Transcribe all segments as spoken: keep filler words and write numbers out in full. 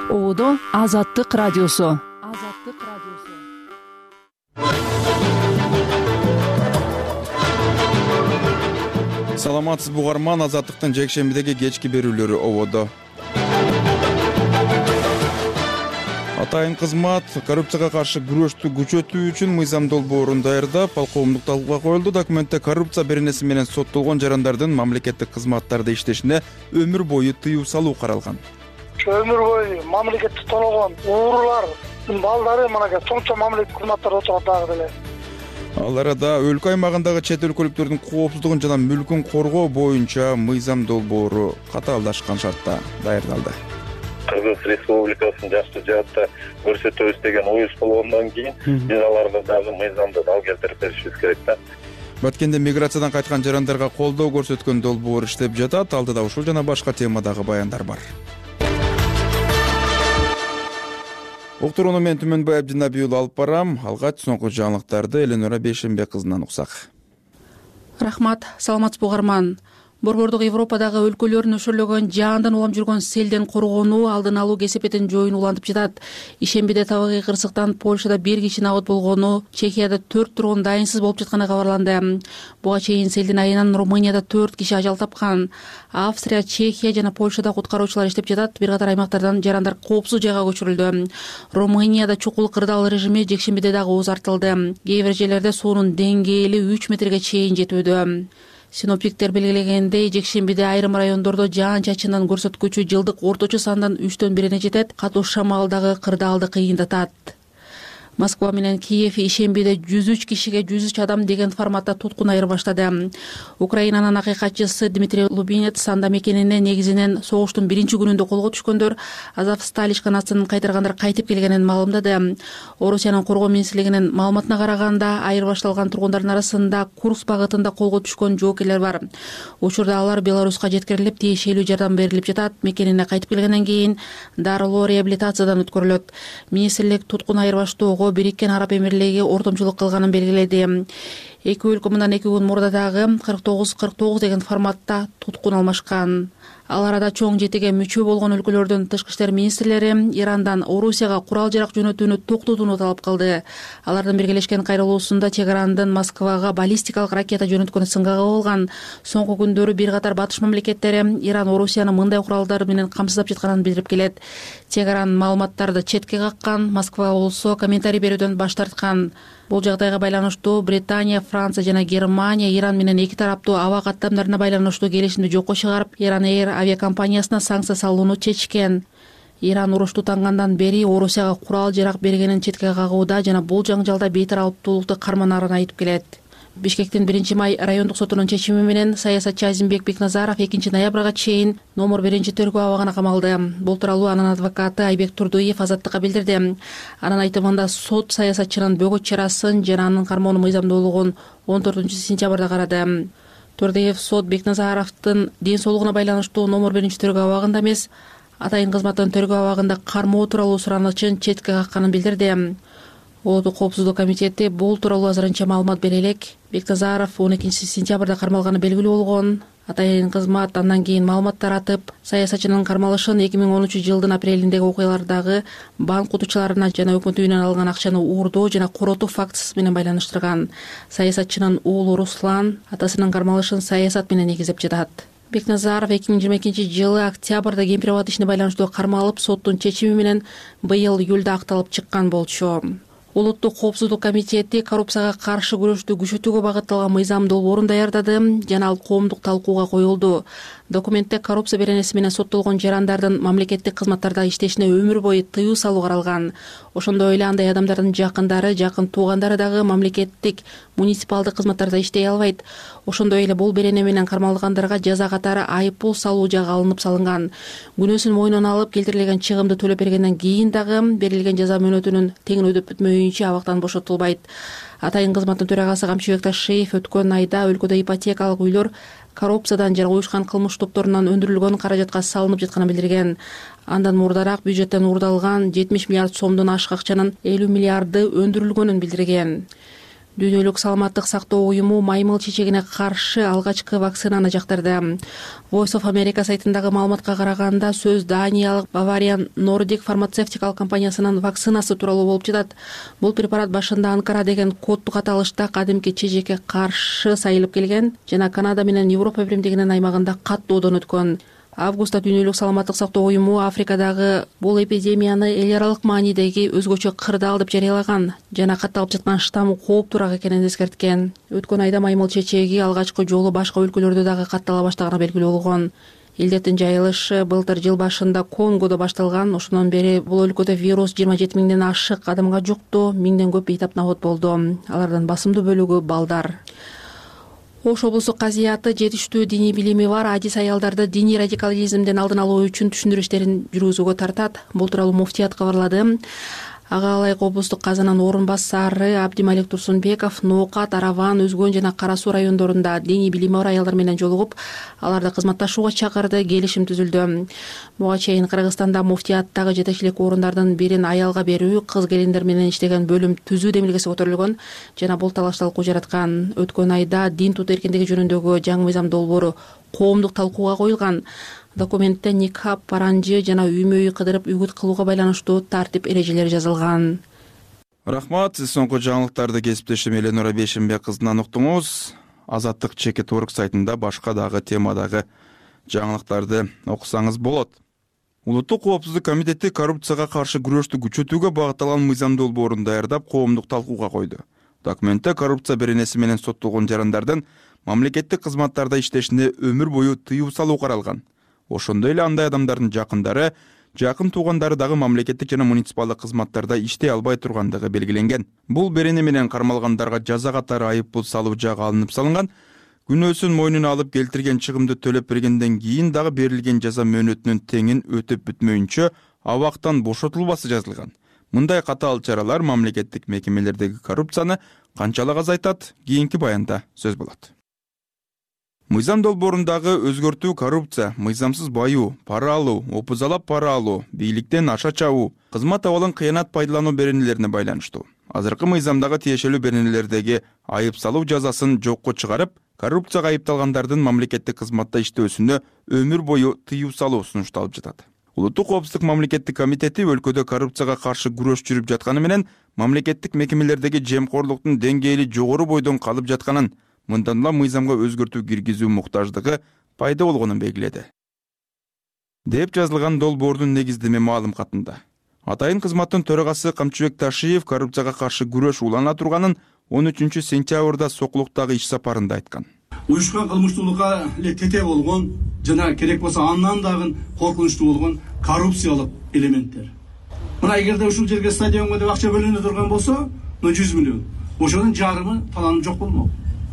Оодо Азаттык радиосу. Азаттык радиосу. Саламатсыз угарман, Азаттыктын жекшембидеги кечки берүүлөрү ободо. Атайын кызмат коррупцияга каршы күрөштү күчөтүү үчүн мыйзам долбоорун даярдап, ал коомдук талкууга коюлду. Документте коррупция беренеси менен соттолгон жарандардын мамлекеттик кызматтарда иштешине өмүр бою тыюу салуу каралган. Өмүр бою мамлекетти толгон уурулардын балдары мынакей чоң-чоң мамлекеттик кызматтарда отурат дагы деле. Ал арада өлкө аймагындагы чет өлкөлүктөрдүн коопсуздугун жана мүлкүн коргоо боюнча мыйзам долбоору катаалдашкан шартта даярдалды. Кыргыз Республикасынын жакшы жаатта көрсөтөбүз деген оюбуз болгондон кийин биз аларга дагы мыйзамды дал келтирип беришибиз керек да. Баткенде миграциядан кайткан жарандарга колдоо көрсөткөн долбоор иштеп жатат. Алдыда ушул жана башка темадагы баяндар бар. Уктурууну мен Түмөнбай Абдинабий уулу алып барам. Алгач соңку жаңылыктарды Эленора Бейшенбек кызынан уксак. Рахмат, саламатсызбы угарман. Борбордук Европадагы өлкөлөрүн өшөрлөгөн жаандан улам жүргөн селден коргоону алдын алуу кесепетин жоюуну улантып жатат. Ишембиде табигый кырсыктан Польшада бир киши набыт болгону, Чехияда төрт тургун дайынсыз болуп жатканы кабарланды. Буга чейин селдин айынан Румынияда төрт киши ажал тапкан. Австрия, Чехия жана Польшада куткаруучулар иштеп жатат. Бир катар аймактардан жарандар коопсуз жайга көчүрүлдү. Румынияда чукул кырдаал режими жекшембиде дагы узартылды. Кээ бир жерлерде суунун деңгээли үч метрге чейин жетүүдө. Синоптиктер белгилегендей, жекшембиде айрым райондордо жаан-чачындын көрсөткүчү жылдык орточо сандан үчтөн бирине жетет. Катуу шамал дагы кырдаалды кыйындатат. Москва менен Киев ишембиде жүз үч кишиге жүз үч адам деген форматта туткун айыр баштады. Украинанын акыйкатчысы Дмитрий Лубинец анда мекенине негизинен согуштун биринчи күнүндө колго түшкөндөр Азовсталь ишканасын кайтаргандар кайтып келгенин маалымдады. Орусиянын коргоо министрлигинин маалыматына караганда, айыр башталган тургундардын арасында Курск багытында колго түшкөн жоокерлер бар. Учурда алар Беларуска жеткирилип, тиешелүү жардам берилип жатат. Мекенине кайтып келгенден кийин дарылоо реабилитациядан өткөрүлөт. Министрлик туткун айыр баштоого Бириккен Араб Эмирлиги ортомчулук кылганын белгиледи. Эки өлкө мындан эки күн мурда дагы кырк тогуз кырк тогуз деген форматта туткун алмашкан. Ал арада чоң жетиге мүчө болгон өлкөлөрдүн тышкы иштер министрлери Ирандан Орусияга курал жарак жөнөтүүнү токтотууну талап кылды. Алардын биргелешкен кайрылуусунда Тегерандын Москвага баллистикалык ракета жөнөткөнү сынга кабылган. Соңку күндөрү бир катар батыш мамлекеттери Иран Орусияны мындай куралдар менен камсыздап жатканын билдирип келет. Тегеран маалыматтарды четке каккан, Москва болсо комментарий берүүдөн баш тарткан. Бул жагдайга байланыштуу Британия, Франция жана Германия Иран менен эки тараптуу аба каттамдарына байланыштуу келишимди жокко чыгарып, Иран Air авиакомпаниясына санкция салууну чечкен. Иран урушту таңгандан бери Орусияга курал жарак бергенин четке кагууда жана бул жаңжалда бейтараптуулукту карманарын айтып келет. Бишкектин биринчи май райондук сотунун чечими менен саясатчы Азимбек Бекназаров экинчи ноябрга чейин номер биринчи тергөө абагына камалды. Бул тууралуу анын адвокаты Айбек Турдуев Азаттыкка билдирди. Анын айтымында сот саясатчынын бөгөт чарасын жана анын кармоону мыйзамдуулугун он төртүнчү сентябрда карады. Турдуев сот Бекназаровдун ден соолугуна байланыштуу номер биринчи тергөө абагында эмес, атайын кызматтын тергөө абагында кармоо тууралуу суранычын четке какканын билдирди. Улуттук коопсуздук комитети бул тууралуу азырынча маалымат бере элек. Бекназаров он экинчи сентябрда кармалганы белгилүү болгон. Атайын кызмат андан кийин маалымат таратып, саясатчынын кармалышын эки миң он үчүнчү жылдын апрелиндеги окуялардагы банк утуучуларына жана өкмөт үйүнөн алынган акчаны уурдоо жана коротуу фактысы менен байланыштырган. Саясатчынын уулу Руслан атасынын кармалышын саясат менен негиздеп жатат. Бекназаров эки миң жыйырма экинчи жылы октябрда Гемприват ишине байланыштуу кармалып, соттун чечими менен быйыл июлда акталып чыккан болчу. Улуттук коопсуздук комитети коррупцияга каршы күрөштү күчөтүүгө багытталган мыйзам долбоорун даярдады жана ал коомдук талкууга коюлду. Документте коррупция беренеси менен соттолгон жарандардын мамлекеттик кызматтарда иштешине өмүр бою тыюу салуу каралган. Ошондой эле андай адамдардын жакындары, жакын туугандары дагы мамлекеттик, муниципалдык кызматтарда иштей албайт. Ошондой эле бул берене менен кармалгандарга жаза катары айыппул салуу жагы алынып салынган. Күнөөсүн мойнуна алып келтирилген чыгымды төлөп бергенден кийин дагы берилген жаза мөөнөтүнүн тең өдөп бүтмөйүнчө абактан бошотулбайт. Атайын кызматтын төрагасы Камчыбек Ташиев өткөн айда өлкөдө ипотекалык үйлөр коррупциядан жана уюшкан кылмыш топторунан өндүрүлгөн каражатка салынып жатканын билдирген. Андан мурдараак бюджеттен уурдалган жетимиш миллиард сомдон ашык акчанын элүү миллиарды өндүрүлгөнүн билдирген. Дүйнөлүк саламаттык сактоо уюму маймыл чечегине каршы алгачкы вакцинаны жактырды. Voice of America сайтындагы маалыматка караганда сөз Даниялык Bavarian Nordic фармацевтикалык компаниясынын вакцинасы тууралуу болуп жатат. Бул препарат башында Анкара деген коддук аталышта кадимки чечекке каршы сайылып келген жана Канада менен Европа биримдигинин аймагында каттоодон өткөн. Августта Дүйнөлүк саламаттык сактоо уюму Африкадагы бул эпидемияны эл аралык маанидеги өзгөчө кырдаал деп жарыялаган жана катталып жаткан штамм кооптуураак экенин эскерткен. Өткөн айда маймыл чечеги алгачкы жолу башка өлкөлөрдө дагы каттала баштаганы белгилүү болгон. Илдеттин жайылышы былтыр жыл башында Конгодо башталган. Ошондон бери бул өлкөдө вирус жыйырма жети миңден ашык адамга жукту, миңден көп бейтап набат болду. Алардын басымдуу бөлүгү балдар. Ош облустук казыяты жетиштүү диний билими бар адис аялдарды диний радикализмден алдын алуу үчүн түшүндүрүү иштерин жүргүзүүгө тартат. Бул тууралуу муфтият кабарлады. Ага ылайык облустук казынын орун басары Абдималик Турсунбеков Ноокат, Араван, Өзгөн жана Кара Суу райондорунда диний билими бар аялдар менен жолугуп, аларды кызматташууга чакырды, келишим түзүлдү. Буга чейин Кыргызстанда муфтияттагы жетекчилик орундардын бирин аялга берүү, кыз келиндер менен иштеген бөлүм түзүү демилгеси көтөрүлгөн жана бул талаш талкуу жараткан. Өткөн айда дин тутуу эркиндиги жөнүндөгү жаңы мыйзам долбоору коомдук талкууга коюлган. Документте никап, паранжы жана үймөй кыдырып үгүт кылууга байланыштуу тартип эрежелери жазылган. Рахмат, сиз соңку жаңылыктарды кесиптешим Эленора Бешимбек кызынан уктуңуз. Азаттык чекит орг сайтында башка дагы темадагы жаңылыктарды окусаңыз болот. Улуттук коопсуздук комитети коррупцияга каршы күрөштү күчөтүүгө багытталган мыйзам долбоорун даярдап, коомдук талкууга койду. Документте коррупция беренеси менен соттолгон жарандардын мамлекеттик кызматтарда иштешине өмүр бою тыюу салуу каралган. Ошондой эле андай адамдардын жакындары, жакын туугандары дагы мамлекеттик жана муниципалдык кызматтарда иштей албай тургандыгы белгиленген. Бул берене менен кармалгандарга жаза катары айып пул салуу жагы алынып салынган. Күнөөсүн мойнуна алып келтирген чыгымды төлөп бергенден кийин дагы берилген жаза мөөнөтүнүн теңин өтөп бүтмөйүнчө абактан бошотулбасы жазылган. Мындай катаал чаралар мамлекеттик мекемелердеги коррупцияны канчалык азайтат? Кийинки баянда сөз болот. Мыйзам долбоорундагы өзгөртүү коррупция, мыйзамсыз баюу, пара алуу, опузалап пара алуу, бийликтен аша чабуу, кызмат абалын кыянат пайдалануу беренелерине байланыштуу. Азыркы мыйзамдагы тиешелүү беренелердеги айып салуу жазасын жокко чыгарып, коррупцияга айыпталгандардын мамлекеттик кызматта иштөөсүнө өмүр бою тыюу салуу сунушталып жатат. Улуттук коопсуздук мамлекеттик комитети өлкөдө коррупцияга каршы күрөш жүрүп жатканы менен мамлекеттик мекемелердеги жемкорлуктун деңгээли жогору бойдон калып жатканын, мындан улам мыйзамга өзгөртүү киргизүү муктаждыгы пайда болгонун белгиледи. Деп жазылган долбоордун негиздеме маалым катында. Атайын кызматтын төрагасы Камчыбек Ташиев коррупцияга каршы күрөш улана турганын он үчүнчү сентябрда Сокулуктагы иш сапарында айткан. Уюшкан кылмыштуулукка эле тете болгон жана керек болсо андан дагы коркунучтуу болгон коррупциялык элементтер. Мына эгерде ушул жерге стадионго деп акча бөлүнө турган болсо, жүз миллион. Ошонун жарымы таланып жок болмок.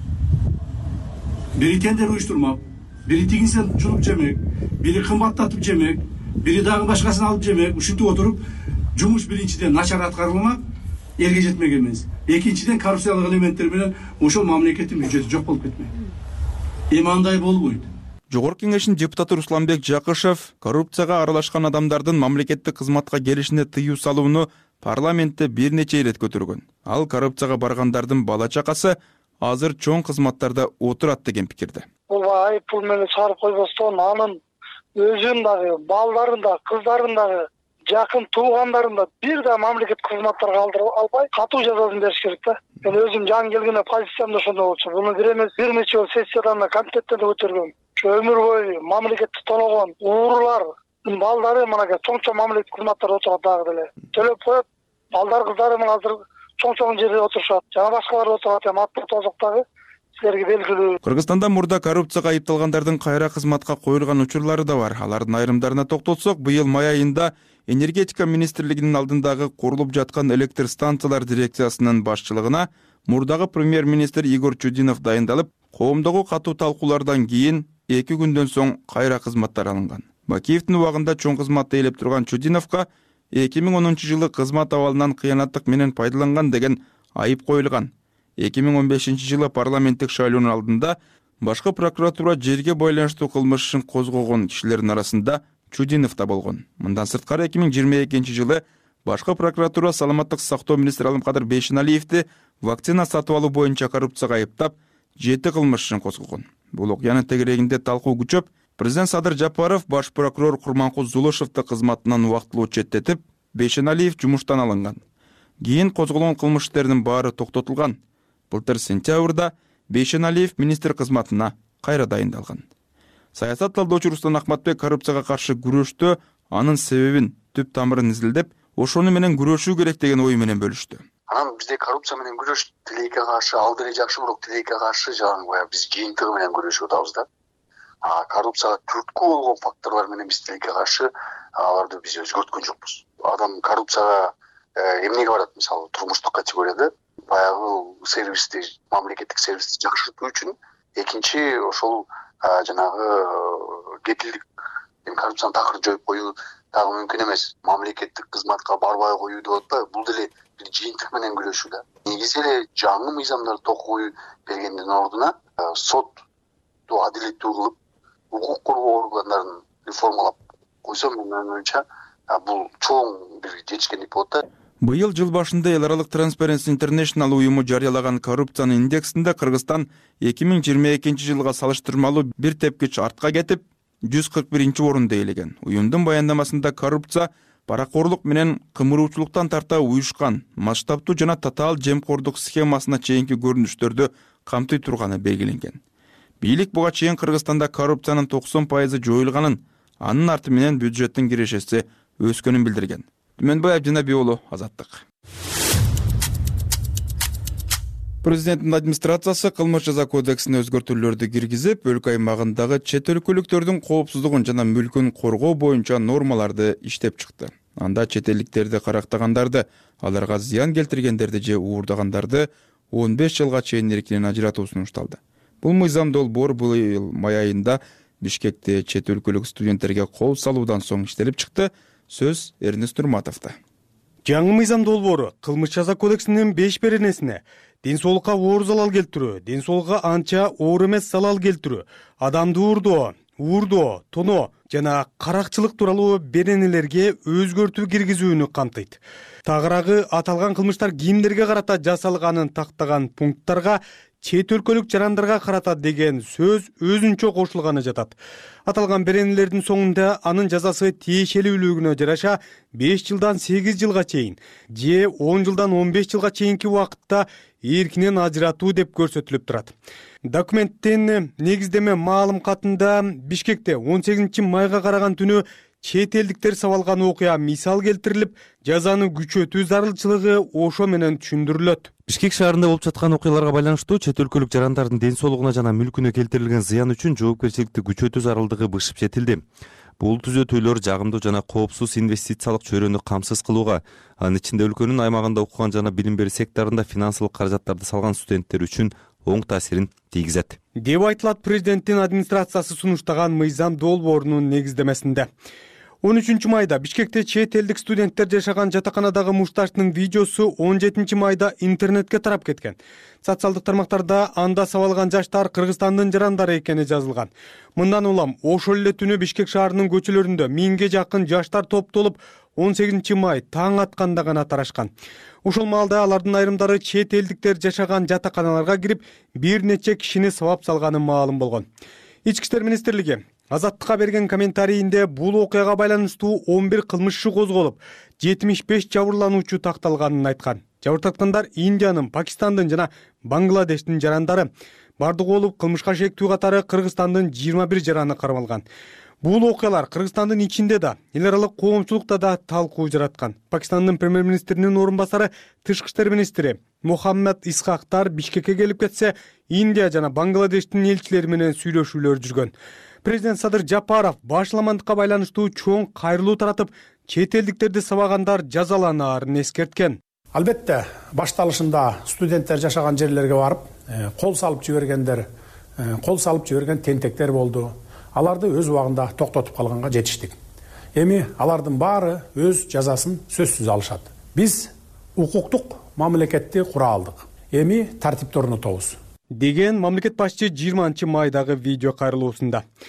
Бири тендер уюштурмак, бири тигинсен чулуп жемек, бири кымбаттатып жемек, бири дагы башкасын алып жемек. Ушинтип отуруп, жумуш биринчиден начар аткарылмак, элге жетмек эмес. Экинчиден коррупциялык элементтер менен ошол мамлекеттин бюджети жок болуп кетмек. Эми андай болбойт. Жогорку кеңештин депутаты Русланбек Жакышев коррупцияга аралашкан адамдардын мамлекеттик кызматка келишине тыюу салууну парламентте бир нече ирет көтөргөн. Ал коррупцияга баргандардын бала чакасы азыр чоң кызматтарда отурат деген пикирде. Бул айып пул менен чыгарып койбостон анын өзүн дагы, балдарын да, кыздарын дагы, жакын туугандарын да бир да мамлекет кызматтарга алдырып албай, катуу жазасын бериш керек да. Мен өзүм жаңы келгенде позициямда ошондой болчу. Буну бир эмес, бир нече жолу сессиядан да комитеттен да көтөргөм. Өмүр бою мамлекетти тонгон уурулардын балдары мынакей чоң-чоң мамлекеттик кызматтарда отурат дагы деле. Төлөп коет, балдар кыздары мына азыр чоң-чоң жерде отурушат. Жана башкалар отурат, эми аттуу тозоктагы силерге белгилүү. Кыргызстанда мурда коррупцияга айыпталгандардын кайра кызматка коюлган учурлары да бар. Алардын айрымдарына токтолсок, быйыл май айында энергетика министрлигинин алдындагы курулуп жаткан электр станциялар дирекциясынын башчылыгына мурдагы премьер-министр Игорь Чудинов дайындалып, коомдогу катуу талкуулардан кийин эки күндөн соң кайра кызматтар алынган. Бакиевдин убагында чоң кызматты ээлеп турган Чудиновго эки миң онунчу жылы кызмат абалынан кыянаттык менен пайдаланган деген айып коюлган. эки миң он бешинчи жылы парламенттик шайлоонун алдында башкы прокуратура жерге байланыштуу кылмыш ишин козгогон кишилердин арасында Чудинов да болгон. Мындан сырткары эки миң жыйырма экинчи жылы Башкы прокуратура саламаттык сактоо министри Алымкадыр Бейшеналиевди вакцина сатып алуу боюнча коррупцияга айыптап, жети кылмыш ишин козгогон. Бул окуянын тегерегинде талкуу күчөп, президент Садыр Жапаров баш прокурор Курманкул Зулушевди кызматынан убактылуу четтетип, Бейшеналиев жумуштан алынган. Кийин козголгон кылмыш иштеринин баары токтотулган. Былтыр сентябрда Бейшеналиев министр кызматына кайра дайындалган. Саясат талдоочу Рустам Ахматбек коррупцияга каршы күрөштө анын себебин, түп тамырын изилдеп, ошону менен күрөшүү керек деген ой менен бөлүштү. Анан бизде коррупция менен күрөш тилекке каршы ал деле жакшы, бирок тилекке каршы жаңы биз жыйынтыгы менен күрөшүп атабыз да. А коррупцияга түрткү болгон факторлор менен биз тилекке каршы аларды биз өзгөрткөн жокпуз. Адам коррупцияга эмнеге барат? Мисалы, турмуштук категорияда баягы сервисти, мамлекеттик сервисти жакшыртуу үчүн, экинчи ошол жанагы кепилдик коррупцияны такыр жоюп коюу дагы мүмкүн эмес. Мамлекеттик кызматка барбай коюу деп атпайбы? Бул деле бир жыйынтык менен күрөшүү да. Негизи эле жаңы мыйзамдарды токой бергендин ордуна сотту адилеттүү кылып, укук коргоо органдарын реформалап койсо, менин оюмча бул чоң бир жетишкендик болот да. Быйыл жыл башында эл аралык Transparency International уюму жарыялаган коррупциянын индексинде Кыргызстан эки миң жыйырма экинчи жылга салыштырмалуу бир тепкич артка кетип, жүз кырк биринчи орунда ээлеген. Уюмдун баяндамасында коррупция паракорлук менен кымыруучулуктан тарта уюшкан, масштабтуу жана татаал жемкордук схемасына чейинки көрүнүштөрдү камтый турганы белгиленген. Бийлик буга чейин Кыргызстанда коррупциянын токсон пайызы жоюлганын, анын арты менен бюджеттин кирешеси өскөнүн билдирген. Түмөнбай Абдинабий уулу, Азаттык. Президенттин администрациясы кылмыш жаза кодексине өзгөртүүлөрдү киргизип, өлкө аймагындагы чет өлкөлүктөрдүн коопсуздугун жана мүлкүн коргоо боюнча нормаларды иштеп чыкты. Анда чет элдиктерди карактагандарды, аларга зыян келтиргендерди же уурдагандарды он беш жылга чейин эркинен ажыратуу сунушталды. Бул мыйзам долбоор быйыл май айында Бишкекте чет өлкөлүк студенттерге кол салуудан соң иштелип чыкты. Сөз Эрнест Нурматовда. Жаңы мыйзам долбоору кылмыш жаза кодексинин беш беренесине ден соолукка оор залал келтирүү, ден соолукка анча оор эмес залал келтирүү, адамды уурдоо, уурдоо, тоноо жана каракчылык тууралуу беренелерге өзгөртүү киргизүүнү камтыйт. Тагыраагы аталган кылмыштар кимдерге карата жасалганын тактаган пункттарга чет өлкөлүк жарандарга карата деген сөз өзүнчө кошулганы жатат. Аталган беренелердин соңунда анын жазасы тиешелүүлүгүнө жараша беш жылдан сегиз жылга чейин же он жылдан он беш жылга чейинки убакытта эркинен ажыратуу деп көрсөтүлүп турат. Документтин негиздеме маалым катында Бишкекте он сегизинчи майга караган түнү чет элдиктер сабалган окуя мисал келтирилип, жазаны күчөтүү зарылчылыгы ошо менен түшүндүрүлөт. Бишкек шаарында болуп жаткан окуяларга байланыштуу чет өлкөлүк жарандардын ден соолугуна жана мүлкүнө келтирилген зыян үчүн жоопкерчиликти күчөтүү зарылдыгы бышып жетилди. Бул түзөтүүлөр жагымдуу жана коопсуз инвестициялык чөйрөнү камсыз кылууга, анын ичинде өлкөнүн аймагында окуган жана билим берүү секторунда финансылык каражаттарды салган студенттер үчүн оң таасирин тийгизет деп айтылат президенттин администрациясы сунуштаган мыйзам долбоорунун негиздемесинде. он үчүнчү майда Бишкекте чет элдик студенттер жашаган жатаканадагы мушташтын видеосу он жетинчи майда интернетке тарап кеткен. Социалдык тармактарда анда сабалган жаштар Кыргызстандын жарандары экени жазылган. Мындан улам ошол эле түнү Бишкек шаарынын көчөлөрүндө миңге жакын жаштар топтолуп он сегизинчи май таң атканда гана тарашкан. Ошол маалда алардын айрымдары чет элдиктер жашаган жатаканаларга кирип бир нече кишини сабап салганы маалым болгон. Ички иштер министрлиги Азаттыкка берген комментарийинде бул окуяга байланыштуу он бир кылмыш иши козголуп, жетимиш беш жабырлануучу такталганын айткан. Жабыртаткандар Индиянын, Пакистандын жана Бангладештин жарандары. Бардыгы болуп кылмышка шектүү катары Кыргызстандын жыйырма бир жараны кармалган. Бул окуялар Кыргызстандын ичинде да, эл аралык коомчулукта да талкуу жараткан. Пакистандын премьер-министринин орун басары, тышкы иштер министри Мухаммад Исхактар Бишкекке келип кетсе, Индия жана Бангладештин элчилери менен сүйлөшүүлөр жүргөн. Президент Садыр Жапаров башламандыкка байланыштуу чоң кайрылуу таратып, чет элдиктерди сабагандар жазаланаарын эскерткен. Албетте, башталышында студенттер жашаган жерлерге барып, кол салып жибергендер, кол салып жиберген тентектер болду. Аларды өз убагында токтотуп калганга жетиштик. Эми алардын баары өз жазасын сөзсүз алышат. Биз укуктук мамлекетти кура алдык. Эми тартипти орнотобуз деген мамлекет башчы жыйырманчы майдагы видео кайрылуусунда.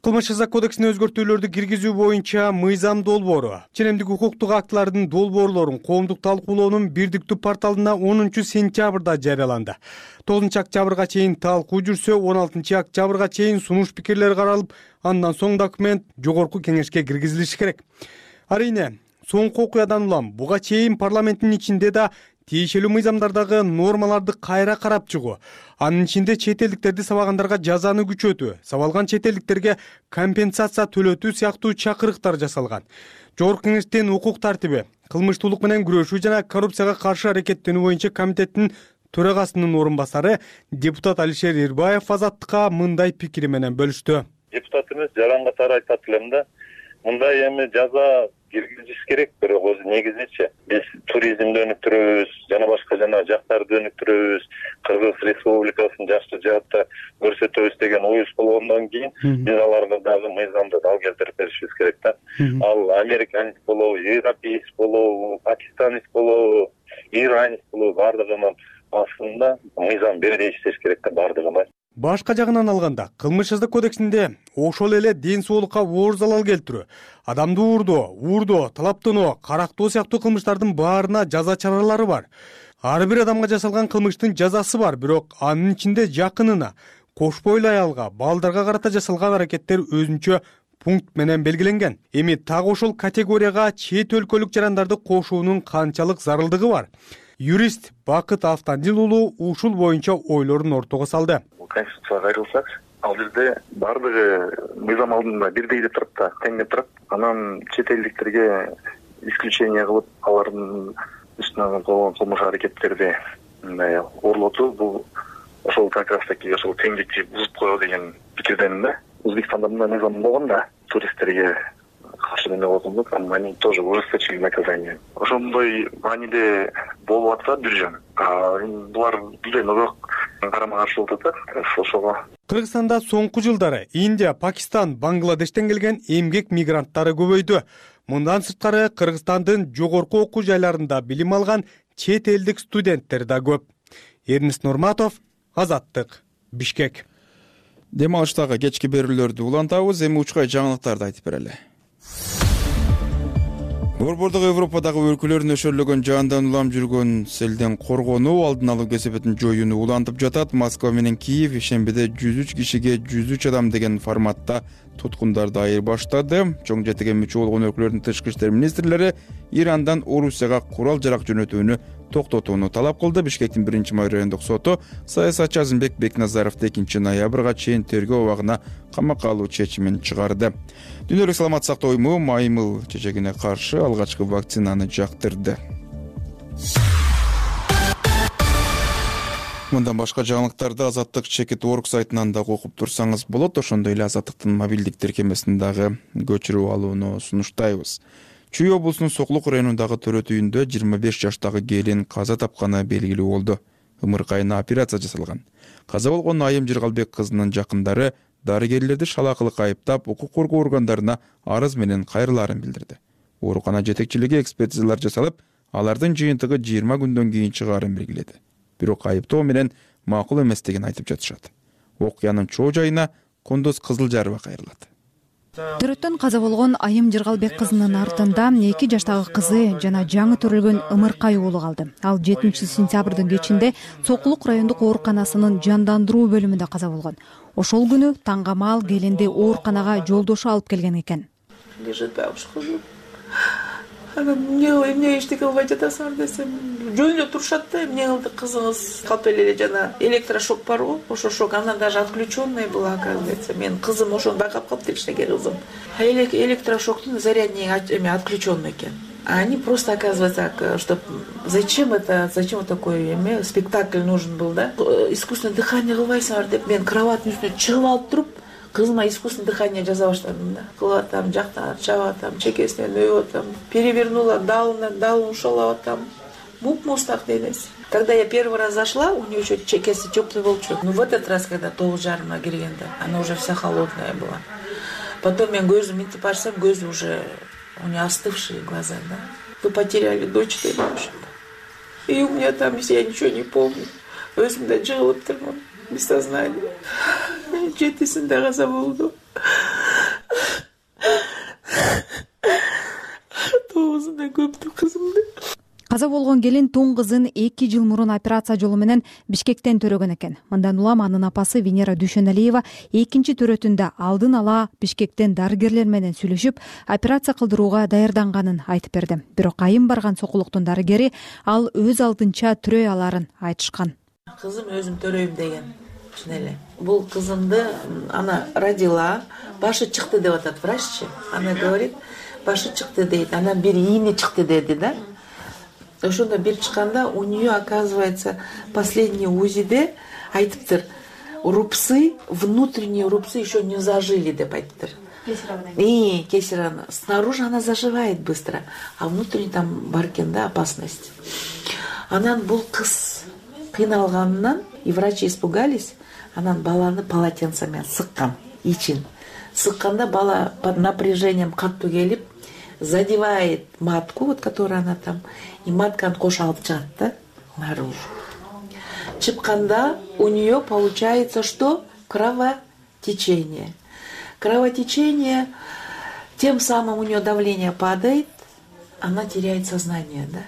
Кылмыш жаза кодексине өзгөртүүлөрдү киргизүү боюнча мыйзам долбоору ченемдик укуктук актылардын долбоорлорун коомдук талкуулоонун бирдиктүү порталына онунчу сентябрда жарыяланды. тогузунчу октябрга чейин талкуу жүрсө, он алтынчы октябрга чейин сунуш пикирлер каралып, андан соң документ жогорку кеңешке киргизилиши керек. Арийне, соңку окуядан улам буга чейин парламенттин ичинде да тиешелүү мыйзамдардагы нормаларды кайра карап чыгуу, анын ичинде чет элдиктерди сабагандарга жазаны күчөтүү, сабалган чет элдиктерге компенсация төлөтүү сыяктуу чакырыктар жасалган. Жогорку кеңештин укук тартиби, кылмыштуулук менен күрөшүү жана коррупцияга каршы аракеттенүү боюнча комитеттин төрагасынын орун басары депутат Алишер Ирбаев Азаттыкка мындай пикири менен бөлүштү. Депутатыбыз жаранга тары айтат элем да, мындай эми жаза киргизиш керек, бирок өзү негизичи биз туризмди өнүктүрөбүз, жана башка жана жактарды өнүктүрөбүз, Кыргыз Республикасын жакшы жаатта көрсөтөбүз деген оюбуз болгондон кийин биз аларга дагы мыйзамды дал келтирип беришибиз керек да. Ал американец болобу, европеец болобу, пакистанец болобу, иранец болобу, бардыгынын астында мыйзам бирдей иштеш керек да бардыгына. Башка жагынан алганда, кылмыш жаза кодексинде ошол эле ден соолукка оор залал келтирүү, адамды уурдоо, уурдоо, талаптоноо, карактоо сыяктуу кылмыштардын баарына жаза чаралары бар. Ар бир адамга жасалган кылмыштын жазасы бар, бирок анын ичинде жакынына, кош бойлуу аялга, балдарга карата жасалган аракеттер өзүнчө пункт менен белгиленген. Эми так ошол категорияга чет өлкөлүк жарандарды кошуунун канчалык зарылдыгы бар? Юрист Бакыт Автандил уулу ушул боюнча ойлорун ортого салды. Конституцияга кайрылсак, ал жерде бардыгы мыйзам алдында бирдей деп турат да, тең деп турат. Анан чет элдиктерге исключение кылып, алардын үстүнөн болгон кылмыш аракеттерди мындай орлотуу, бул ошол как раз таки ошол теңдикти бузуп коёу деген пикирденмин да. Өзбекстанда мындай мыйзам болгон да, туристтерге каршы эмне болгондук, они тоже ужесточили наказание. Ошондой мааниде болуп атса бир жөн. Булар билем, бирок карама каршы болуп атат ошого. Кыргызстанда соңку жылдары Индия, Пакистан, Бангладештен келген эмгек мигранттары көбөйдү. Мындан сырткары Кыргызстандын жогорку окуу жайларында билим алган чет элдик студенттер да көп. Эрнест Нурматов, Азаттык, Бишкек. Дем алыштагы кечки берүүлөрдү улантабыз, эми учкай жаңылыктарды айтып берели. Борбордук Европадагы өлкөлөрүн өшөрлөгөн жаандан улам жүргөн селден коргонуу, алдын алуу кесепетин жоюуну улантып жатат. Москва менен Киев ишембиде жүз үч кишиге жүз үч адам деген форматта туткундарды айырбаштады. Чоң жетиге мүчө болгон өлкөлөрдүн тышкы иштер министрлери Ирандан Орусияга курал жарак жөнөтүүнү токтотууну талап кылды. Бишкектин биринчи май райондук соту саясатчы Азымбек Бекназаровду экинчи ноябрга чейин тергөө абагына камакка алуу чечимин чыгарды. Дүйнөлүк саламат сактоо уюму маймыл чечегине каршы алгачкы вакцинаны жактырды. Мындан башка жаңылыктарды Азаттык чекит точка орг сайтынан да окуп турсаңыз болот. Ошондой эле Азаттыктын мобилдик тиркемесин дагы көчүрүп алууну сунуштайбыз. Чүй облусунун Соклук районундагы төрөт үйүндө жыйырма беш жаштагы келин каза тапканы белгилүү болду. Ымыркайына операция жасалган. Каза болгон Айым Жыргалбек кызынын жакындары дарыгерлерди шалакылык айыптап, укук коргоо органдарына арыз менен кайрылаарын билдирди. Оорукана жетекчилиги экспертизалар жасалып, алардын жыйынтыгы жыйырма күндөн кийин чыгаарын белгиледи. Бирок айыптоо менен макул эместигин айтып жатышат. Окуянын чоо жайына Кондоз Кызылжарова кайрылат. Төрөттөн каза болгон Айым Жыргалбек кызынын артында эки жаштагы кызы жана жаңы төрөлгөн Ымыркай уулу калды. Ал жетинчи сентябрдын кечинде Соклук райондук ооруканасынын жандандыруу бөлүмүндө каза болгон. Ошол күнү таңгамал келинди ооруканага жолдошу алып келген экен. Лежит бабушка. Ана эмне эмне эчтеке кылбай жатасың десем, жөнүнө турушат да, эмне кылды кызыңыз калп эле жана электрошок барбы? Ошо шок, она даже отключенная была, оказывается. Мен кызым ошону байкап калыптыр, кичинекей кызым. А электрошоктун зарядный отключенный экен. А они просто, оказывается, что зачем это, зачем вот такой спектакль нужен был, да? Искусственное дыхание кылбайсыңар деп, мен кроваттын үстүнө чыгып алып туруп, кызыма искусственное дыхание жасап баштадым да. Кылып атам, жактан чабып атам, чекесинен өйүп атам, перевернула, далына, далын ушалап атам. Муп-мустак денеси. Когда я первый раз зашла, у нее еще чекеси теплый волчок. Но в этот раз, когда тогуз жарымга киргенде, она уже вся холодная была. Потом я көзүм мынтип ачсам, көзү уже у нее остывшие глаза, да. Вы потеряли дочь, в общем-то. И у меня там, я ничего не помню. Өзүмдө жыгылып турмун, без сознания. Жетисинде каза болду. оозунда көптү кызымды. Каза болгон келин тун кызын эки жыл мурун операция жолу менен Бишкектен төрөгөн экен. Мындан улам анын апасы Венера Дүйшөналиева экинчи төрөтүндө алдын ала Бишкектен дарыгерлер менен сүйлөшүп, операция кылдырууга даярданганын айтып берди. Бирок айым барган сокулуктун дарыгери ал өз алдынча төрөй аларын айтышкан. Кызым өзүм төрөйм деген. Чын эле. Бул кызымды ана родила, башы чыкты деп атат враччы. Она говорит, башы чыкты дейт. Анан бир ийни чыкты деди да. Ошондо бир чыкканда у нее, оказывается, последний УЗИде айтыптыр, рубцы, внутренние рубцы еще не зажили деп айтыптыр. И кесарево. Снаружи она заживает быстро, а внутренне там бар экен да опасность. Анан бул кыз кыйналганынан и врачи испугались, анан баланы полотенцами сыккан, ичин. Сыкканда бала под напряжением каттуу келип, задевает матку, вот которая она там, и матканы кош алып чыгат да наружу. Чыкканда у нее получается что? Кровотечение. Кровотечение, тем самым у нее давление падает, она теряет сознание, да.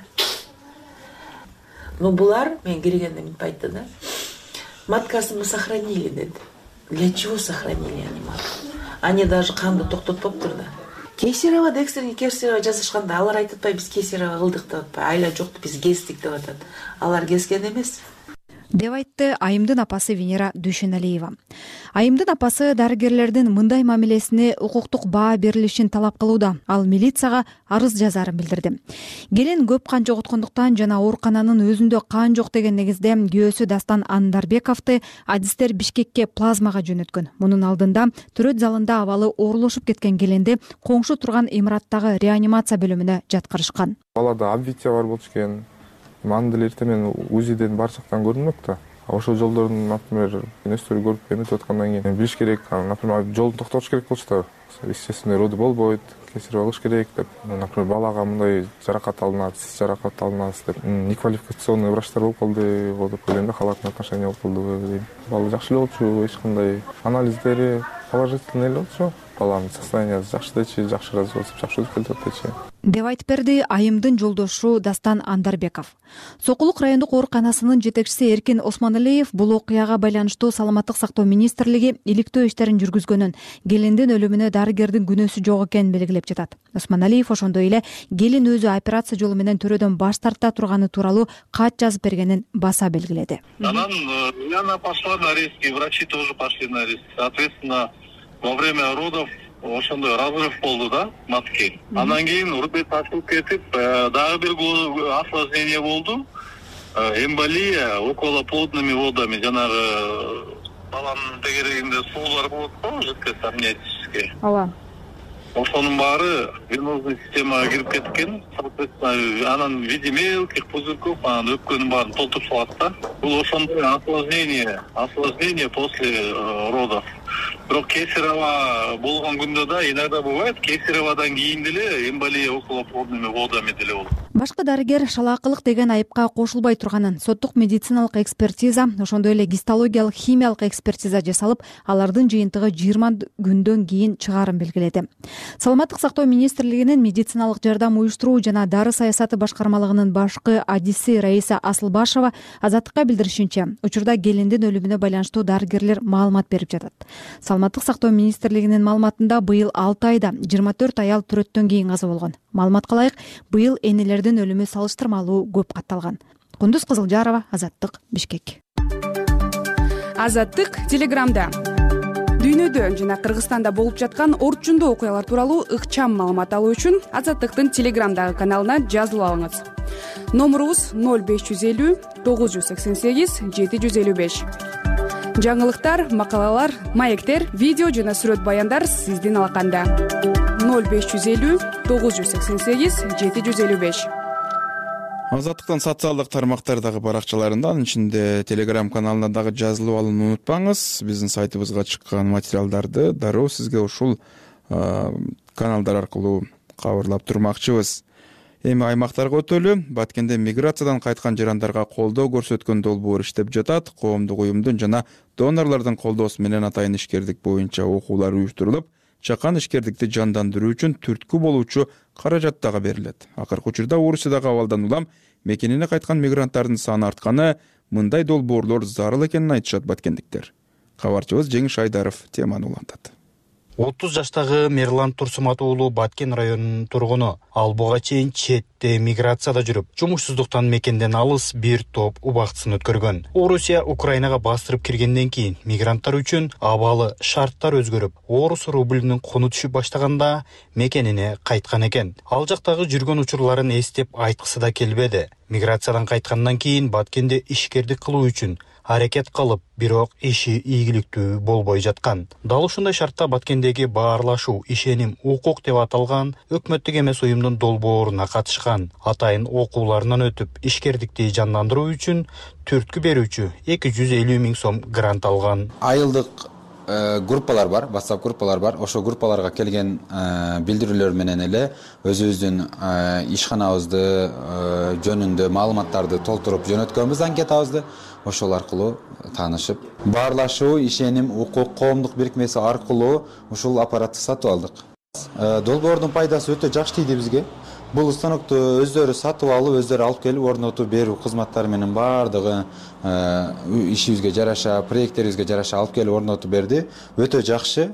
Но булар, мен киргенде мынтип айтты да, маткасын мы сохранили, деди. Для чего сохранили они матку? Они даже канды токтотпоптур да. Кесарево, экстренный кесарево жазышканда алар айтып атпайбы, биз кесарево кылдык деп атпайбы, айла жок, биз кестик деп атат. Алар кескен эмес деп айтты айымдын апасы Венера Дүйшөналиева. Айымдын апасы дарыгерлердин мындай мамилесине укуктук баа берилишин талап кылууда. Ал милицияга арыз жазарын билдирди. Келин көп кан жоготкондуктан жана оорукананын өзүндө кан жок деген негизде күйөөсү Дастан Андарбековду адистер Бишкекке плазмага жөнөткөн. Мунун алдында төрөт залында абалы оорлошуп кеткен келинди коңшу турган имараттагы реанимация бөлүмүнө жаткырышкан. Балада обвития бар болчу экен. Аны деле эртең УЗИден бар жактан көрүнмөк да. Ошол жолдордун, например, нерселери көрүп эметип аткандан кийин билиш керек, например, жолду токтотуш керек болчу да. Естественный роды болбойт, кесарево кылыш керек деп, например, балага мындай жаракат алынат, сиз жаракат алынасыз деп, неквалификационный врачтар болуп калды, вот деп ойлойм да, халатный отношение болуп калды. Бала жакшы эле болчу, эч кандай анализдери положительный эле болчу. Баланын состояниясы жакшы дечи, жакшы развиваться, жакшы өтүп келатат дечи деп айтып берди айымдын жолдошу Дастан Андарбеков. Сокулук райондук ооруканасынын жетекчиси Эркин Осмоналиев бул окуяга байланыштуу Саламаттык сактоо министрлиги иликтөө иштерин жүргүзгөнүн, келиндин өлүмүнө дарыгердин күнөөсү жок экенин белгилеп жатат. Осмоналиев ошондой эле келин өзү операция жолу менен төрөөдөн баш тарта турганы тууралуу кат жазып бергенин баса белгиледи. Анан Яна пошла на риски, врачи тоже пошли на риски. Соответственно, во время родов ошондой разрыв болду да матки. Андан кийин урбет ачылып кетип, дагы бир осложнение болду. Эмболия околоплодными водами, жанагы баланын тегерегинде суулар болот го, жидкость амниотический. Ооба. Ошонун баары венозный системага кирип кеткен. Соответственно, анан в виде мелких пузырьков, анан өпкөнүн баарын толтуруп салат да. Бул ошондой осложнение, осложнение после родов. Бирок кесарево болгон күндө да иногда бывает, кесареводан кийин деле эмболия околоплодными водами деле болот. Башкы дарыгер шалаакылык деген айыпка кошулбай турганын, соттук медициналык экспертиза, ошондой эле гистологиялык химиялык экспертиза жасалып, алардын жыйынтыгы жыйырма күндөн кийин чыгаарын белгиледи. Саламаттык сактоо министрлигинин медициналык жардам уюштуруу жана дары саясаты башкармалыгынын башкы адиси Раиса Асылбашева Азаттыкка билдиришинче, учурда келиндин өлүмүнө байланыштуу дарыгерлер маалымат берип жатат. Саламаттык сактоо министрлигинин маалыматында быйыл алты айда жыйырма төрт аял төрөттөн кийин каза болгон. Маалыматка ылайык, быйыл энелердин өлүмү салыштырмалуу көп катталган. Кундуз Кызылжарова, Азаттык, Бишкек. Азаттык Телеграмда дүйнөдө жана Кыргызстанда болуп жаткан орчундуу окуялар тууралуу ыкчам маалымат алуу үчүн Азаттыктын Телеграмдагы каналына жазылып алыңыз. Номурубуз ноль беш жүз элүү тогуз жүз сексен сегиз жети жүз элүү беш. Жаңылыктар, макалалар, маектер, видео жана сүрөт баяндар сиздин алаканда. ноль беш жүз элүү тогуз жүз сексен сегиз жети жүз элүү беш. Азаттыктын социалдык тармактардагы баракчаларында, анын ичинде Telegram каналына дагы жазылып алууну унутпаңыз. Биздин сайтыбызга чыккан материалдарды дароо сизге ушул каналдар аркылуу кабарлап турмакчыбыз. Эми аймактарга өтөлү. Баткенде миграциядан кайткан жарандарга колдоо көрсөткөн долбоор иштеп жатат. Коомдук уюмдун жана донорлордун колдоосу менен атайын ишкердик боюнча окуулар уюштурулуп, чакан ишкердикти жандандыруу үчүн түрткү болуучу каражат дагы берилет. Акыркы учурда Орусиядагы абалдан улам мекенине кайткан мигранттардын саны артканы, мындай долбоорлор зарыл экенин айтышат баткендиктер. Кабарчыбыз Жеңиш Айдаров теманы улантат. отуз жаштагы Мерлан Турсумат уулу Баткен районунун тургуну. Ал буга чейин четте миграцияда жүрүп, жумушсуздуктан мекенден алыс бир топ убактысын өткөргөн. Орусия Украинага бастырып киргенден кийин мигранттар үчүн абалы шарттар өзгөрүп, орус рубльүнүн куну түшүп баштаганда мекенине кайткан экен. Ал жактагы жүргөн учурларын эстеп айткысы да келбеди. Миграциядан кайткандан кийин Баткенде ишкердик кылуу үчүн аракет кылып, бирок иши ийгиликтүү болбой жаткан. Дал ушундай шартта Баткендеги баарлашуу ишеним укук деп аталган өкмөттүк эмес уюмдун долбооруна катышкан. Атайын окууларынан өтүп, ишкердикти жандандыруу үчүн түрткү берүүчү эки жүз элүү миң сом грант алган. Айылдык группалар бар, WhatsApp группалар бар. Ошо группаларга келген билдирүүлөр менен эле өзүбүздүн ишканабызды жөнүндө маалыматтарды толтуруп жөнөткөнбүз, анкетабызды. Ошол аркылуу таанышып, баарлашуу ишеним укук коомдук бирикмеси аркылуу ушул аппаратты сатып алдык. Долбоордун пайдасы өтө жакшы тийди бизге. Бул станокту өздөрү сатып алып, өздөрү алып келип орнотуп берүү кызматтары менен баардыгы ишибизге жараша, проекттерибизге жараша алып келип орнотуп берди. Өтө жакшы.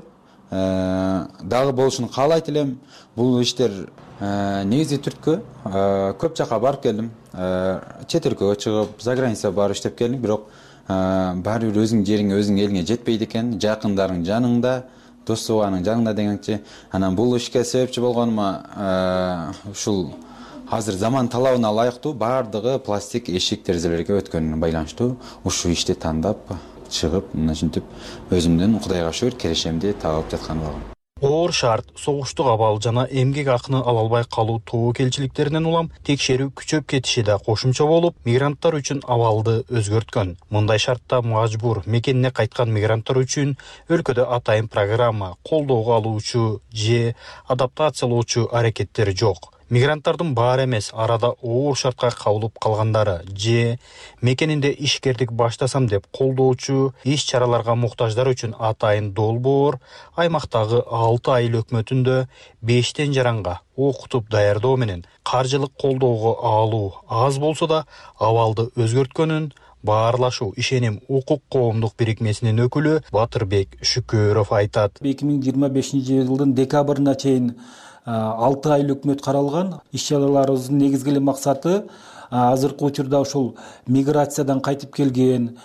Дагы болушун каалайт элем. Бул иштер негизи түрткү көп жака барып келдим. Чет өлкөгө чыгып, заграница барып иштеп келдим, бирок баары бир өзүң жериңе, өзүң элиңе жетпейт экен. Жакындарың жаныңда, дос тууганың жаныңда дегенчи. Анан бул ишке себепчи болгонума ушул азыр заман талабына ылайыктуу баардыгы пластик эшик терезелерге өткөнүнө байланыштуу ушул ишти тандап чыгып, мына ушинтип өзүмдүн Кудайга шүгүр керешемди табып жаткан болгом. Оор шарт, согуштук абал жана эмгек акыны ала албай калуу тобокелчиликтеринен улам текшерүү күчөп кетиши да кошумча болуп, мигранттар үчүн абалды өзгөрткөн. Мындай шартта мажбур мекенине кайткан мигранттар үчүн өлкөдө атайын программа, колдоого алуучу же адаптациялоочу аракеттер жок. Мигранттардын баары эмес, арада оор шартка кабылып калгандары же мекенинде ишкердик баштасам деп колдоочу иш-чараларга муктаждар үчүн атайын долбоор аймактагы алты айыл өкмөтүндө бештен жаранга окутуп даярдоо менен каржылык колдоого алуу аз болсо да абалды өзгөрткөнүн баарлашуу ишеним укук коомдук бирикмесинин өкүлү Батырбек Шүкөров айтат. эки миң жыйырма бешинчи жылдын декабрына чейин алты ай өкмөт каралган. Иш-чараларыбыздын негизги эле максаты азыркы учурда ушул миграциядан кайтып келген,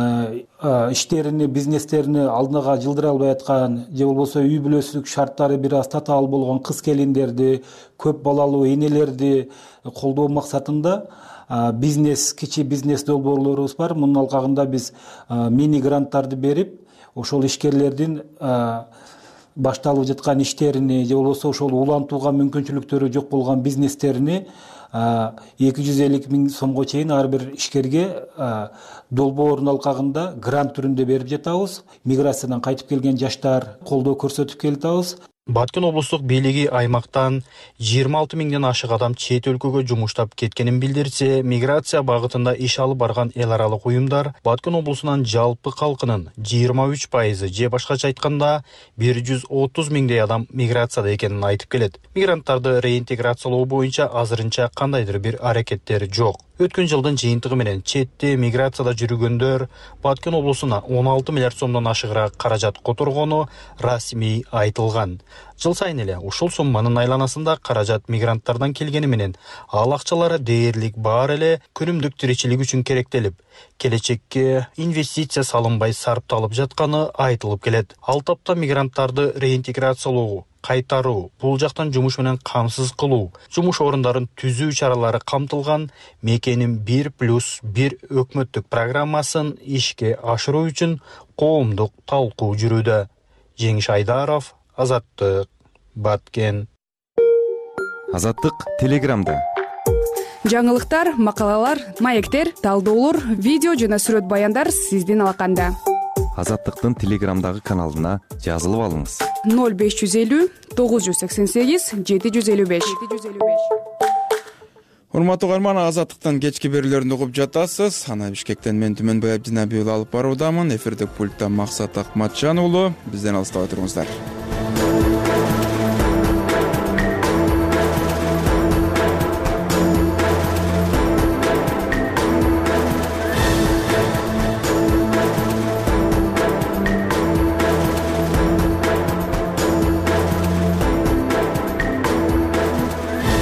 иштерини, бизнестерини алдыга жылдыра албай аткан же болбосо үй бүлөсүлүк шарттары бир аз татаал болгон кыз келиндерди, көп балалуу энелерди колдоо максатында бизнес, кичи бизнес долбоорлорубуз бар. Мунун алкагында биз мини гранттарды берип, ошол ишкерлердин башталып жаткан иштерини же болбосо ошол улантууга мүмкүнчүлүктөрү жок болгон бизнестерини эки жүз элүү миң сомго чейин ар бир ишкерге долбоордун алкагында грант түрүндө берип жатабыз. Миграциядан кайтып келген жаштар колдоо көрсөтүп келатабыз. Баткен облустук бийлиги аймактан жыйырма алты миңден ашык адам чет өлкөгө жумуштап кеткенин билдирсе, миграция багытында иш алып барган эл аралык уюмдар Баткен облусунан жалпы калкынын жыйырма үч пайызы же башкача айтканда бир жүз отуз миңдей адам миграцияда экенин айтып келет. Мигранттарды реинтеграциялоо боюнча азырынча кандайдыр бир аракеттер жок. Өткөн жылдын жыйынтыгы менен четте миграцияда жүргөндөр Баткен облусуна он алты миллиард сомдон ашыгыраак каражат которгону расмий айтылган. Жыл сайын эле ушул сумманын айланасында каражат мигранттардан келгени менен ал акчалары дээрлик бар эле күнүмдүк тиричилик үчүн керектелип, келечекке инвестиция салынбай сарпталып жатканы айтылып келет. Ал тапта мигранттарды реинтеграциялоо, кайтаруу, бул жактан жумуш менен камсыз кылуу, жумуш орундарын түзүү чаралары камтылган мекеним бир плюс бир өкмөттүк программасын ишке ашыруу үчүн коомдук талкуу жүрүүдө. Жеңиш Айдаров, Азаттык, Баткен. Азаттык Телеграмда. Жаңылыктар, макалалар, маектер, талдоолор, видео жана сүрөт баяндар сиздин алаканда. Азаттыктын Телеграмдагы каналына жазылып алыңыз. ноль беш жүз элүү тогуз жүз сексен сегиз жети жүз элүү беш. Урматтуу угарман, Азаттыктан кечки берүүлөрүн угуп жатасыз. Ана Бишкектен мен Түмөнбай Абдинабиев алып баруудамын. Эфирде пультта Максат Акматжан уулу. Бизден алыстабай туруңуздар.